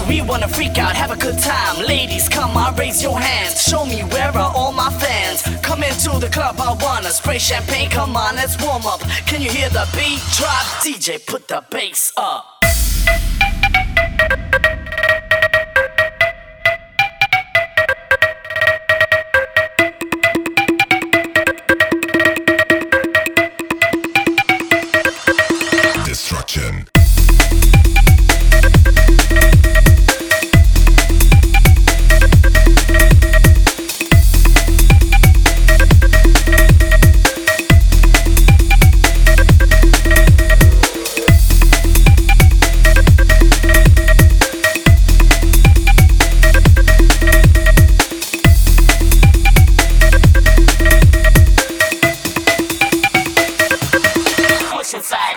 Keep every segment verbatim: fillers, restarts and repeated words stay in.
we wanna freak out, have a good time. Ladies, come on, raise your hands. Show me where are all my fans. Come into the club, I wanna spray champagne. Come on, let's warm up. Can you hear the beat drop? D J, put the bass up. Destruction. What's inside?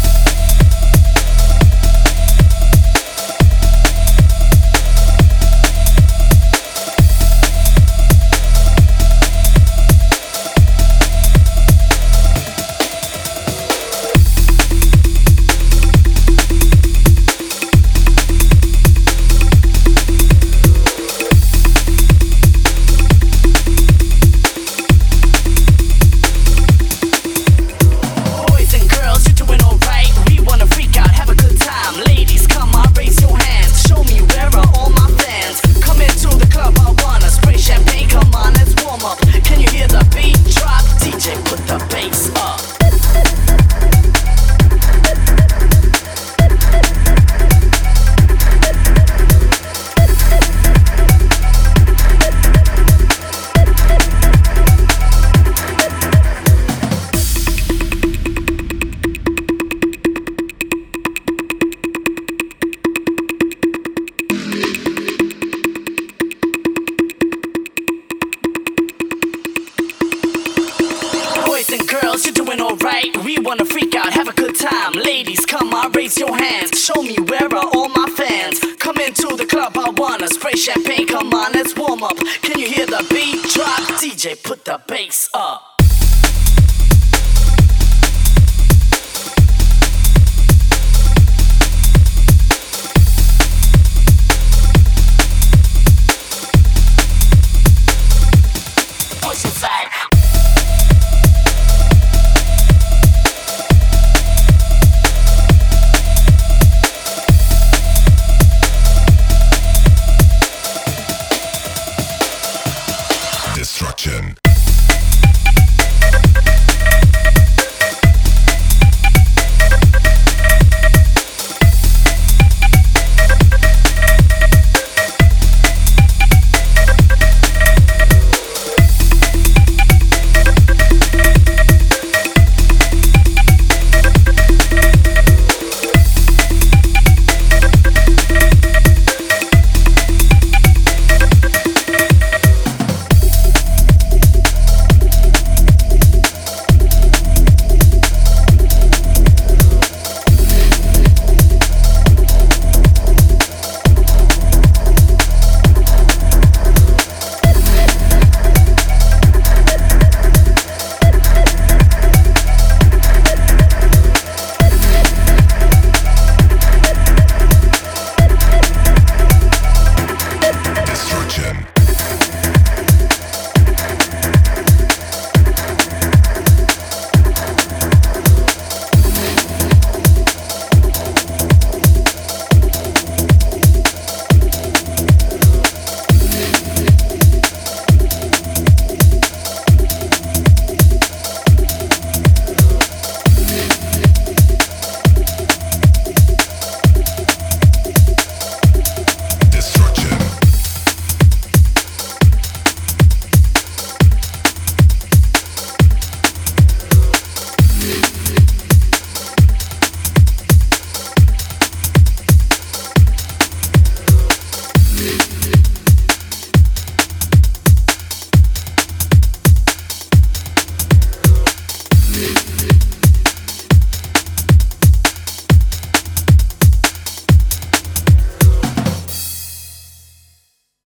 And girls, you're doing alright. We wanna freak out, have a good time. Ladies, come on, raise your hands. Show me where are all my fans. Come into the club, I wanna spray champagne. Come on, let's warm up. Can you hear the beat drop? D J, put the bass up. Push inside. Destruction.